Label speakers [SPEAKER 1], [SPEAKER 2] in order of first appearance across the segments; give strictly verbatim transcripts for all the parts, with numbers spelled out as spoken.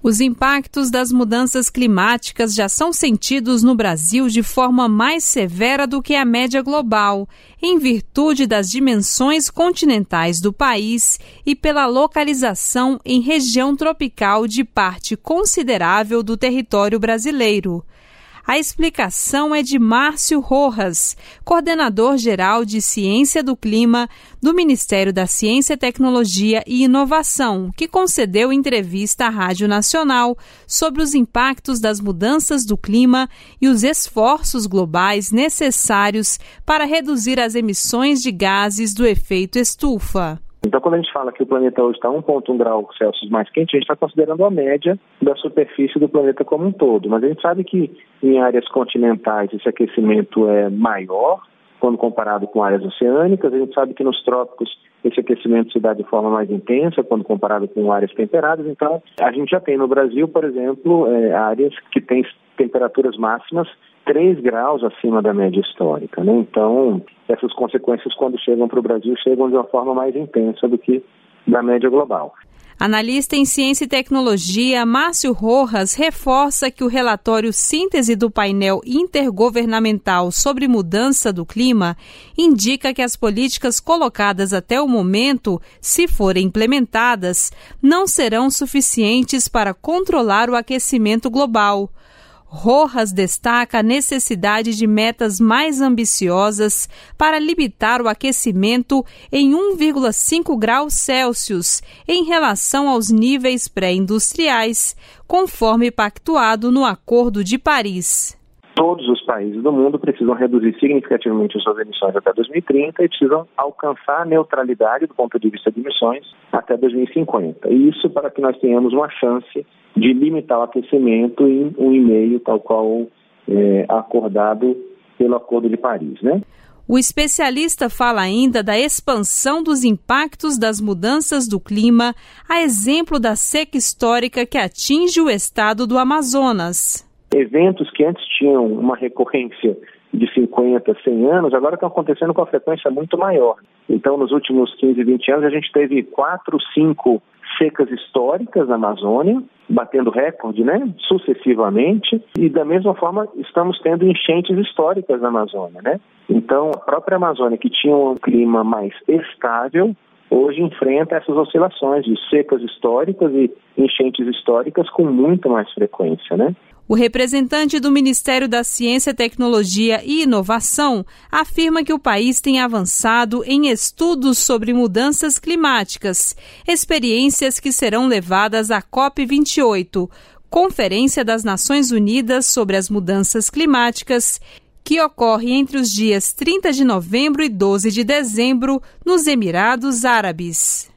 [SPEAKER 1] Os impactos das mudanças climáticas já são sentidos no Brasil de forma mais severa do que a média global, em virtude das dimensões continentais do país e pela localização em região tropical de parte considerável do território brasileiro. A explicação é de Márcio Rojas, coordenador-geral de Ciência do Clima do Ministério da Ciência, Tecnologia e Inovação, que concedeu entrevista à Rádio Nacional sobre os impactos das mudanças do clima e os esforços globais necessários para reduzir as emissões de gases do efeito estufa.
[SPEAKER 2] Então, quando a gente fala que o planeta hoje está um vírgula um grau Celsius mais quente, a gente está considerando a média da superfície do planeta como um todo. Mas a gente sabe que em áreas continentais esse aquecimento é maior quando comparado com áreas oceânicas. A gente sabe que nos trópicos esse aquecimento se dá de forma mais intensa quando comparado com áreas temperadas. Então, a gente já tem no Brasil, por exemplo, é, áreas que têm temperaturas máximas três graus acima da média histórica, né? Então, essas consequências, quando chegam para o Brasil, chegam de uma forma mais intensa do que da média global.
[SPEAKER 1] Analista em Ciência e Tecnologia, Márcio Rojas, reforça que o relatório síntese do painel intergovernamental sobre mudança do clima indica que as políticas colocadas até o momento, se forem implementadas, não serão suficientes para controlar o aquecimento global. Rojas destaca a necessidade de metas mais ambiciosas para limitar o aquecimento em um vírgula cinco graus Celsius em relação aos níveis pré-industriais, conforme pactuado no Acordo de Paris.
[SPEAKER 2] Todos os países do mundo precisam reduzir significativamente suas emissões até dois mil e trinta e precisam alcançar a neutralidade do ponto de vista de emissões até dois mil e cinquenta. E isso para que nós tenhamos uma chance de limitar o aquecimento em um vírgula cinco, tal qual é, acordado pelo Acordo de Paris, né?
[SPEAKER 1] O especialista fala ainda da expansão dos impactos das mudanças do clima, a exemplo da seca histórica que atinge o estado do Amazonas.
[SPEAKER 2] Eventos que antes tinham uma recorrência de cinquenta, cem anos, agora estão acontecendo com uma frequência muito maior. Então, nos últimos quinze, vinte anos, a gente teve quatro, cinco secas históricas na Amazônia, batendo recorde, né, sucessivamente, e da mesma forma estamos tendo enchentes históricas na Amazônia, né? Então, a própria Amazônia, que tinha um clima mais estável, hoje enfrenta essas oscilações de secas históricas e enchentes históricas com muito mais frequência, né?
[SPEAKER 1] O representante do Ministério da Ciência, Tecnologia e Inovação afirma que o país tem avançado em estudos sobre mudanças climáticas, experiências que serão levadas à COP vinte e oito, Conferência das Nações Unidas sobre as Mudanças Climáticas, que ocorre entre os dias trinta de novembro e doze de dezembro nos Emirados Árabes.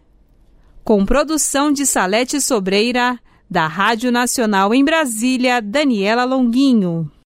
[SPEAKER 1] Com produção de Salete Sobreira, da Rádio Nacional em Brasília, Daniela Longuinho.